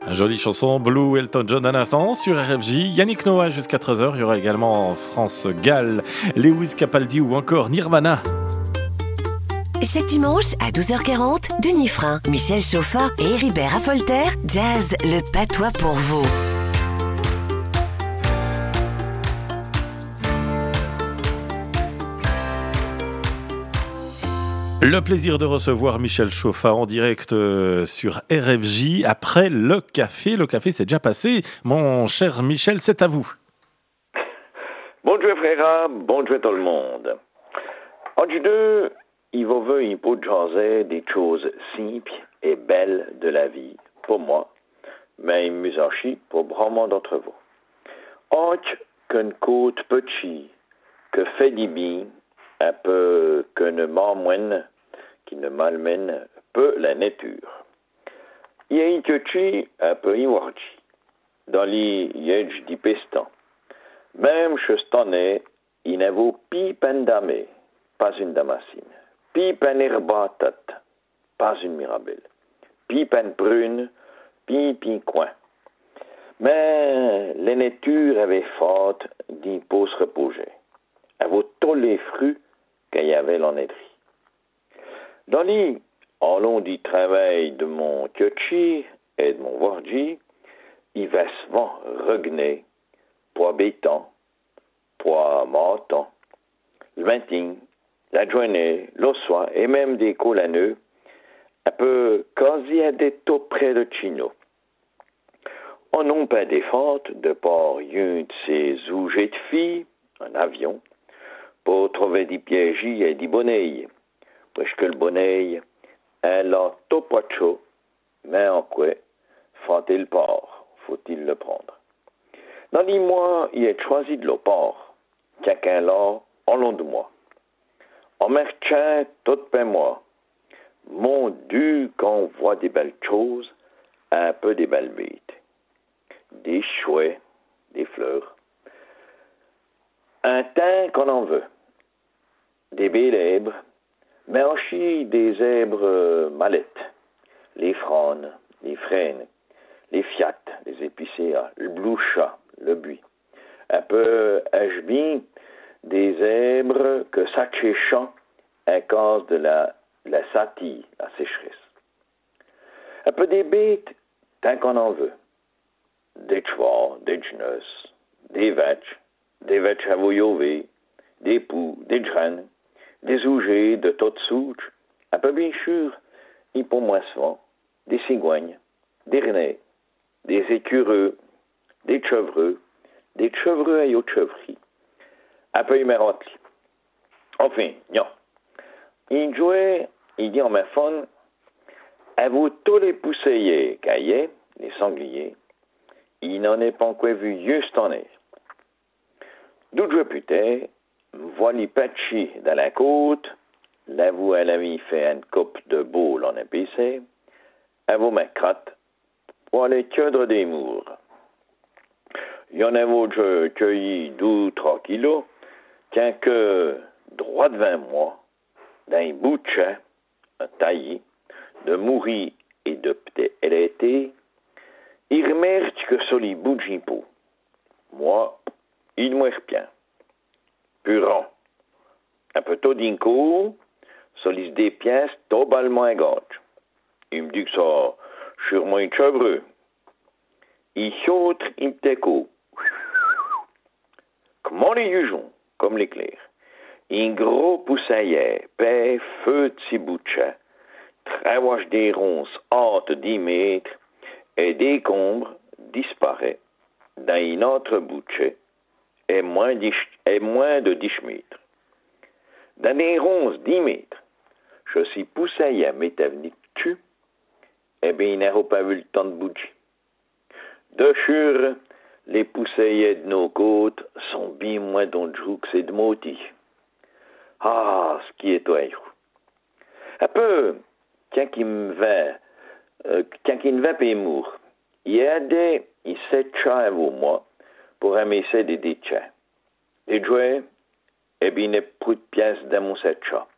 Jolie chanson, Blue Elton John à l'instant sur RFJ. Yannick Noah jusqu'à 13h. Il y aura également France Gall, Lewis Capaldi ou encore Nirvana. Chaque dimanche à 12h40, Denis Frein, Michel Chauffat et Héribert Affolter, Jazz, le patois pour vous. Le plaisir de recevoir Michel Chauffat en direct sur RFJ après le café. Le café c'est déjà passé. Mon cher Michel, c'est à vous. Bonjour frère, bonjour tout le monde. Aujourd'hui deux, il va venir pour jaser des choses simples et belles de la vie pour moi, mais aussi pour vraiment d'entre vous. Autre qu'une côte petite que fait du bien, un peu que ne malmène, qui ne malmène peu la nature. Il y a une petit un peu iwardi, dans les yeux du pestan. Même chez cette année, il ne vaut pipe en damé, pas une damascine. Pipe en herbatate, pas une mirabelle. Pipe en prune, pipe en coin. Mais la nature avait faute d'une pause reposée. Elle vaut tous les fruits qu'il y avait en étrie. Dans les long du travail de mon tiochi et de mon wardi, il va souvent regner pour béton, pour matin, le matin, la journée, le soir, et même des colaneux, un peu quasi à des taux près de Chino. On n'a pas des fautes de par une de ces objets de filles, un avion, pour trouver des pièges et des bonnets. Parce que le bonnet, elle a tout pas de chaud, mais en quoi faut-il part, faut-il le prendre? Dans les mois, il est choisi de le part, quelqu'un là, en long de moi. En marchant tout près moi, mon Dieu, qu'on voit des belles choses, un peu des belles bêtes, des chouets, des fleurs, un teint qu'on en veut, des belles zèbres, mais aussi des zèbres mallettes, les frônes, les frênes, les fiates, les épicéas, le blouchat, le buis. Un peu HB, des zèbres que s'achéchant à cause de la satie, la sécheresse. Un peu des bêtes, tant qu'on en veut. Des chevaux, des genus, des vaches à voyouver, des poux, des graines, des ougets de toutes sortes, un peu bien sûr, et pour moi souvent, des cigognes, des renets, des écureux, des chevreux et autres chevreries, un peu humérotli. Enfin, non. Il jouait, il dit en ma fond, à vous tous les pousseillers, caillets, les sangliers, il n'en est pas encore vu juste en est. D'où je putais, voilà patchi dans la côte, là vous elle avait fait une coupe de boule en épicé, à vous ma crotte, pour aller cueillir des mours. Il y en a d'autres cueilli 2-3 kilos, tiens que droit devant moi, dans un bout de champ, un taillé, de mourir et de peut-être été, il remercie que sur les bouts de jimpo. Moi, il me bien. Puran. Un peu tôt d'un coup, sur les des pièces, totalement à gauche. Il me dit que ça, sûrement une chevreux. Il saute un petit coup. Comment les jugeons, comme l'éclair. Un gros poussaillet, paix, feu de six bout de chat, traverse des ronces hautes 10 mètres, et décombre, disparaît dans une autre bouchée et moins de 10 mètres. Dans les ronces 10 mètres, je suis poussé à m'établir dessus, et bien il n'a pas vu le temps de bouger. De sûr, les poussaillets de nos côtes sont bien moins dangereux que ces de Moti. Ah, ce qui est toi. Un peu, quand il me va pémour, il y a des 7 chats avant moi pour ramasser des chats. Les jouets, et bien, il n'y a plus de pièces dans mon 7 chats.